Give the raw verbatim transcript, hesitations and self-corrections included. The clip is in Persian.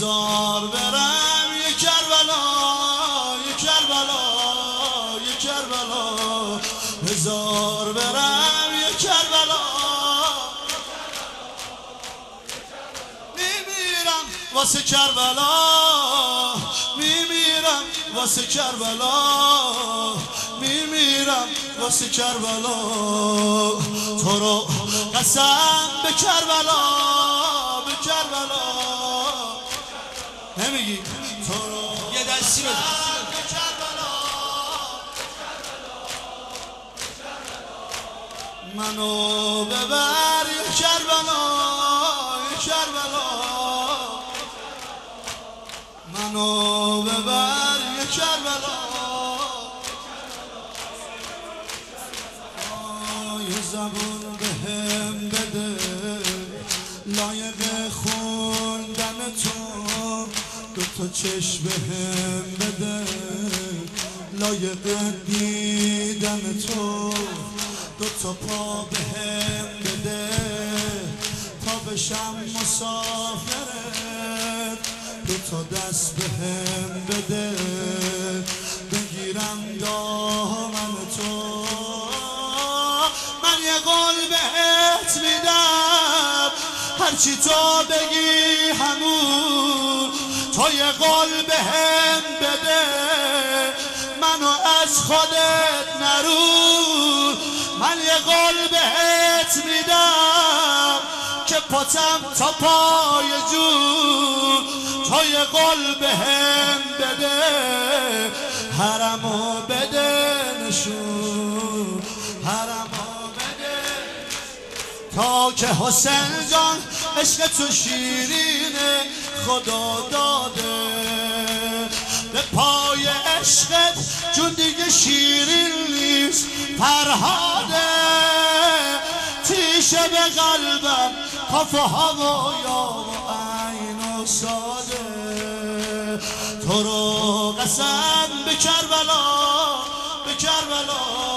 بزار برم یه کربلا یه کربلا یه کربلا بزار برم یه کربلا میمیرم واسه کربلا میمیرم واسه کربلا میمیرم واسه کربلا تو رو قسم به کربلا به کربلا نمیگی تو رو یه دستی بزن به کربلا منو ببر یه کربلا یه کربلا منو ببر یه کربلا یه زبون بهم بده لایق خوندن تو دو تا چشم بهم بده لایق دیدن تو دو تا پا بهم بده تا بشم مسافرت دو تا دست بهم بده بگیرم دامن تو من یه قول بهت میدم هرچی تو بگی همون تو یه قول بهم بده منو از خودت نرو من یه قول بهت میدم که پاتم تا پای جون تو یه قول بهم بده حرمو بده نشون حرمو بده تا که حسین جان عشق تو شیرینه خدا داده به پای عشقت جون دیگه شیرین نیست فرهاده تیشه به قلبم کاف هوایا و عین و ساده تو رو قسم به کربلا به کربلا